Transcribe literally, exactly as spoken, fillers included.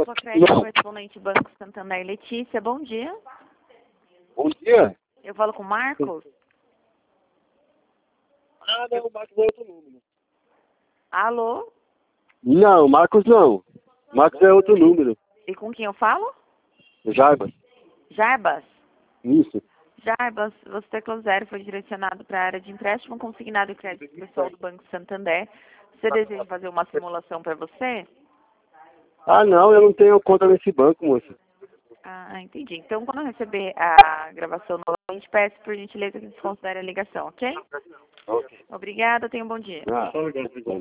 Nova Crédito, correspondente Banco Santander. Letícia, bom dia. Bom dia. Eu falo com o Marcos. Ah, não, o Marcos é outro número. Alô? Não, Marcos não. Marcos é outro número. E com quem eu falo? Jarbas. Jarbas. Isso. Jarbas, você teclou zero foi direcionado para a área de empréstimo consignado e crédito pessoal do Banco Santander. Você deseja fazer uma simulação para você? Ah, não, eu não tenho conta nesse banco, moça. Ah, entendi. Então, quando eu receber a gravação novamente, peço por gentileza que desconsidere a ligação, ok? Ok. Obrigada, tenha um bom dia. Ah, obrigado.